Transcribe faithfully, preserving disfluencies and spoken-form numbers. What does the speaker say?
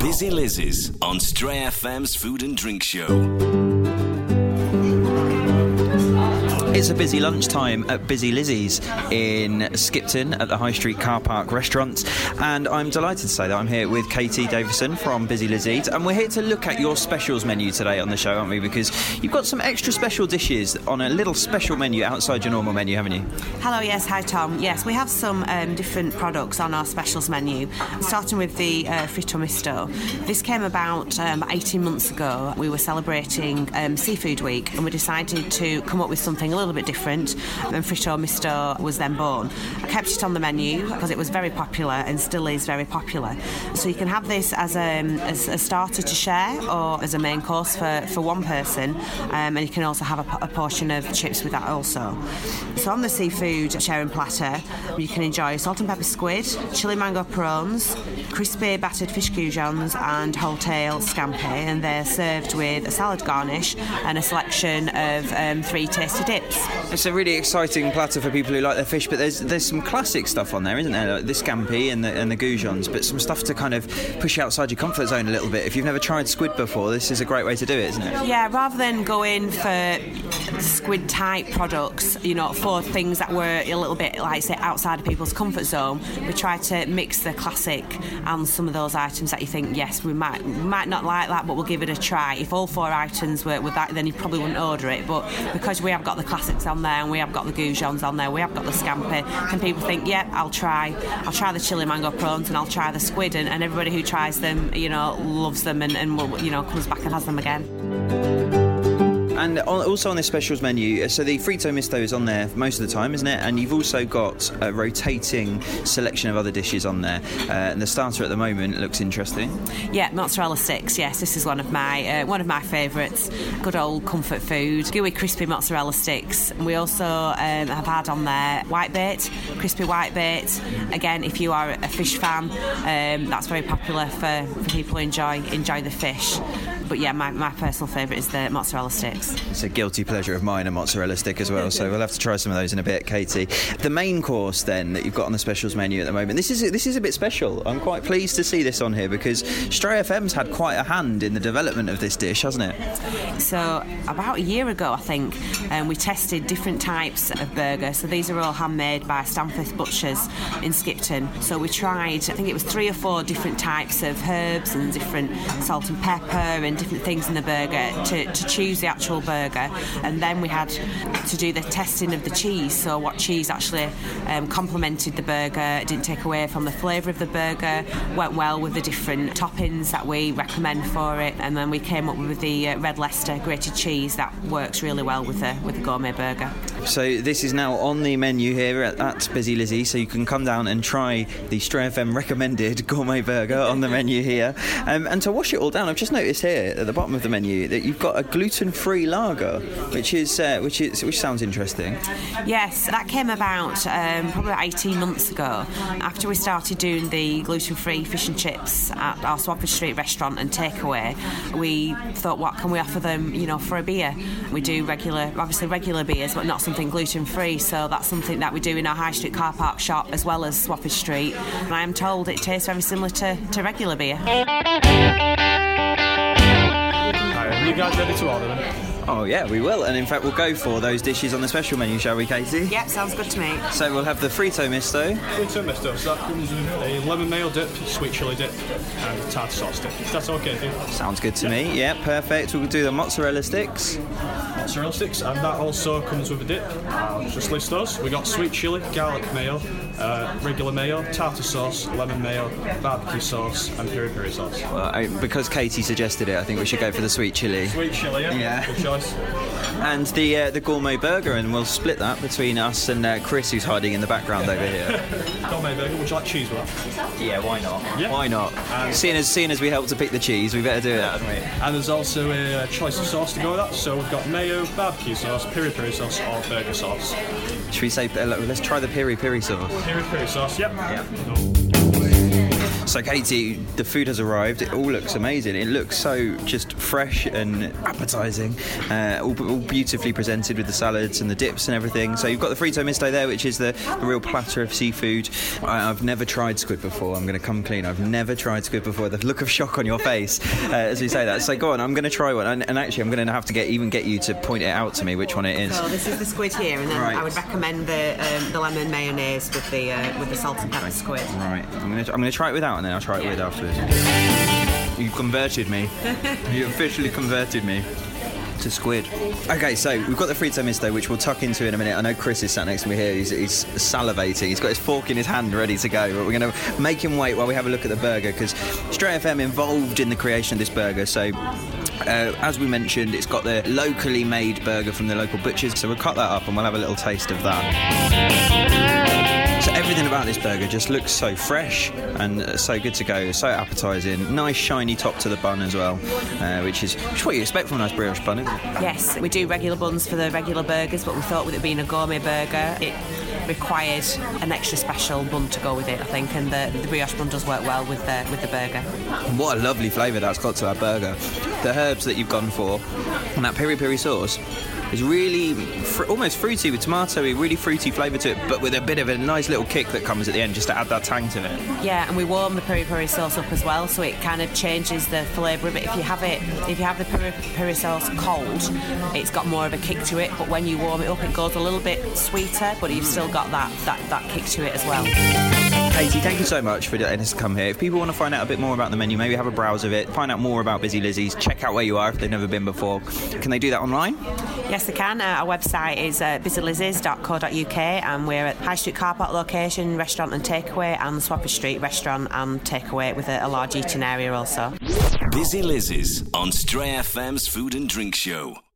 Busy Lizzie's on Stray F M's Food and Drink Show. It's a busy lunchtime at Busy Lizzie's in Skipton at the High Street Car Park restaurant, and I'm delighted to say that I'm here with Katie Davison from Busy Lizzie's, and we're here to look at your specials menu today on the show, aren't we? Because you've got some extra special dishes on a little special menu outside your normal menu, haven't you? Hello, yes, hi Tom. Yes, we have some um, different products on our specials menu, starting with the uh, Fritto Misto. This came about um, eighteen months ago. We were celebrating um, Seafood Week, and we decided to come up with something a little bit different, and Fritto Misto was then born. I kept it on the menu because it was very popular and still is very popular. So you can have this as a, as a starter to share or as a main course for, for one person, um, and you can also have a, a portion of chips with that also. So on the seafood sharing platter, you can enjoy salt and pepper squid, chili mango prawns, crispy battered fish goujons and wholetail scampi, and they're served with a salad garnish and a selection of um, three tasty dips. It's a really exciting platter for people who like their fish, but there's there's some classic stuff on there, isn't there? Like the scampi and the, and the goujons, but some stuff to kind of push you outside your comfort zone a little bit. If you've never tried squid before, this is a great way to do it, isn't it? Yeah, rather than going for squid type products, you know, for things that were a little bit, like say, outside of people's comfort zone, we try to mix the classic and some of those items that you think, yes, we might we might not like that, but we'll give it a try. If all four items were with that, then you probably wouldn't order it, but because we have got the classics on there and we have got the goujons on there, we have got the scampi, and people think, yeah, I'll try I'll try the chili mango prawns and I'll try the squid, and, and everybody who tries them, you know, loves them and, and will, you know, comes back and has them again. And also on this specials menu, so the Fritto Misto is on there most of the time, isn't it? And you've also got a rotating selection of other dishes on there. Uh, and the starter at the moment looks interesting. Yeah, mozzarella sticks. Yes, this is one of my uh, one of my favourites. Good old comfort food. Gooey, crispy mozzarella sticks. We also um, have had on there whitebait, crispy whitebait. Again, if you are a fish fan, um, that's very popular for, for people who enjoy enjoy the fish. But yeah, my, my personal favourite is the mozzarella sticks. It's a guilty pleasure of mine, a mozzarella stick as well, so we'll have to try some of those in a bit, Katie. The main course then that you've got on the specials menu at the moment, this is this is a bit special. I'm quite pleased to see this on here because Stray F M's had quite a hand in the development of this dish, hasn't it? So about a year ago, I think, um, we tested different types of burger. So these are all handmade by Stanforth Butchers in Skipton. So we tried, I think it was three or four different types of herbs and different salt and pepper and different things in the burger to, to choose the actual burger, and then we had to do the testing of the cheese, so what cheese actually um, complemented the burger, it didn't take away from the flavour of the burger, went well with the different toppings that we recommend for it, and then we came up with the uh, Red Leicester grated cheese that works really well with the, with the gourmet burger. So this is now on the menu here at, at Busy Lizzie, so you can come down and try the Stray F M recommended gourmet burger on the menu here, um, and to wash it all down, I've just noticed here at the bottom of the menu that you've got a gluten-free lager, which is uh, which is which sounds interesting. Yes, that came about um, probably eighteen months ago after we started doing the gluten-free fish and chips at our Swafford Street restaurant and takeaway. We thought, what can we offer them, you know, for a beer? We do regular, obviously regular beers, but not something gluten-free. So that's something that we do in our High Street car park shop as well as Swafford Street. And I am told it tastes very similar to, to regular beer. Are you guys ready to order them? Oh yeah, we will, and in fact we'll go for those dishes on the special menu, shall we, Katie? Yep, sounds good to me. So we'll have the Fritto Misto. Fritto Misto, so that comes with a lemon mayo dip, sweet chilli dip and a tartar sauce dip. That's okay for you? Sounds good to me, yeah, perfect. We'll do the mozzarella sticks. Mozzarella sticks, and that also comes with a dip. I'll just list those. We got sweet chilli, garlic mayo, uh, regular mayo, tartar sauce, lemon mayo, barbecue sauce and peri peri sauce. Well, I, because Katie suggested it, I think we should go for the sweet chilli. Sweet chilli, yeah? Yeah. Good choice. And the uh, the gourmet burger, and we'll split that between us and uh, Chris, who's hiding in the background over here. Gourmet burger, would you like cheese with that? Yeah, why not? Yeah. Why not? Um, seeing as seeing as we helped to pick the cheese, we better do that, haven't we? And there's also a choice of sauce to go with that. So we've got mayo, barbecue sauce, peri peri sauce, or burger sauce. Should we say, uh, let's try the peri peri sauce? Peri peri sauce, yep. Yeah. So Katie, the food has arrived. It all looks amazing. It looks so just fresh and appetising, uh, all, all beautifully presented with the salads and the dips and everything. So you've got the Frito Misto there, which is the, the real platter of seafood. I, I've never tried squid before. I'm going to come clean. I've never tried squid before. The look of shock on your face uh, as we say that. So go on, I'm going to try one. And, and actually, I'm going to have to get even get you to point it out to me which one it is. So this is the squid here, and then right. I would recommend the um, the lemon mayonnaise with the uh, with the salt and pepper squid. Right, I'm going to I'm going to try it without, and then I'll try it with afterwards. You've converted me. You officially converted me to squid. Okay, so we've got the Frito Misto, which we'll tuck into in a minute. I know Chris is sat next to me here. He's, he's salivating. He's got his fork in his hand ready to go. But we're going to make him wait while we have a look at the burger, because Stray F M involved in the creation of this burger. So Uh, as we mentioned, it's got the locally made burger from the local butchers, so we'll cut that up and we'll have a little taste of that. So everything about this burger just looks so fresh and uh, so good to go, so appetising. Nice shiny top to the bun as well, uh, which is which is what you expect from a nice brioche bun, isn't it? Yes, we do regular buns for the regular burgers, but we thought with it being a gourmet burger, it required an extra special bun to go with it, I think, and the, the brioche bun does work well with the with the burger. What a lovely flavour that's got to that burger. The herbs that you've gone for and that peri peri sauce is really fr- almost fruity with tomatoey, really fruity flavour to it, but with a bit of a nice little kick that comes at the end just to add that tang to it. Yeah, and we warm the peri peri sauce up as well, so it kind of changes the flavour a bit. If you have it, if you have the peri peri sauce cold, it's got more of a kick to it, but when you warm it up, it goes a little bit sweeter, but you've still got that that, that kick to it as well. Katie, thank you so much for letting us come here. If people want to find out a bit more about the menu, maybe have a browse of it, find out more about Busy Lizzie's, check out where you are if they've never been before, can they do that online? Yes, they can. Uh, our website is uh, busy lizzies dot co dot uk, and we're at High Street Car Park location, restaurant and takeaway, and Swafford Street restaurant and takeaway with a, a large eating area also. Busy Lizzie's on Stray F M's Food and Drink Show.